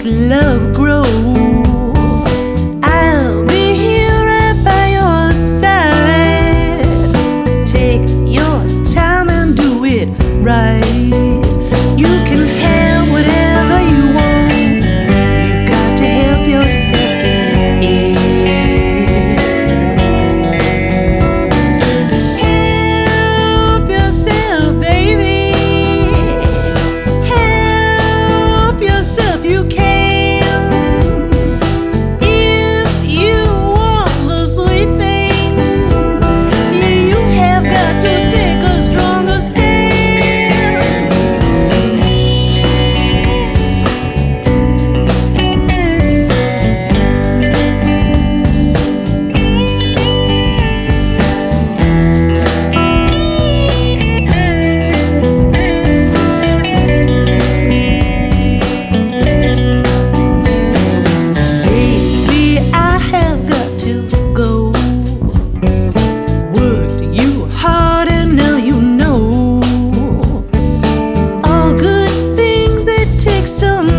love grow. I'll be here right by your side. Take your time and do it right. You can have whatever you want. You've got to help yourself get in. Help yourself, baby. Help yourself, you can. If you want the sweet things, you have got to take a stronger stand. Baby, I have got to go. Worked you hard and now you know. All good things, they take some